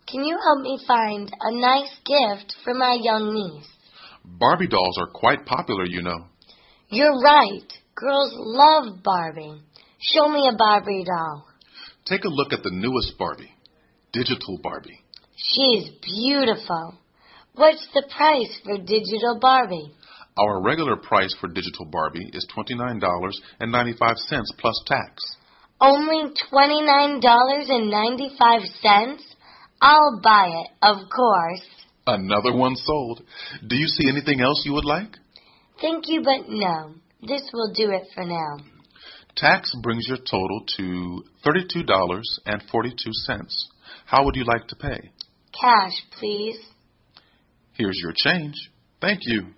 Can you help me find a nice gift for my young niece? Barbie dolls are quite popular, you know. You're right. Girls love Barbie. Show me a Barbie doll. Take a look at the newest Barbie, Digital Barbie. She's beautiful. What's the price for Digital Barbie? Our regular price for Digital Barbie is $29.95 plus tax. Only $29.95? I'll buy it, of course. Another one sold. Do you see anything else you would like? Thank you, but no. This will do it for now. Tax brings your total to $32.42. How would you like to pay? Cash, please. Here's your change. Thank you.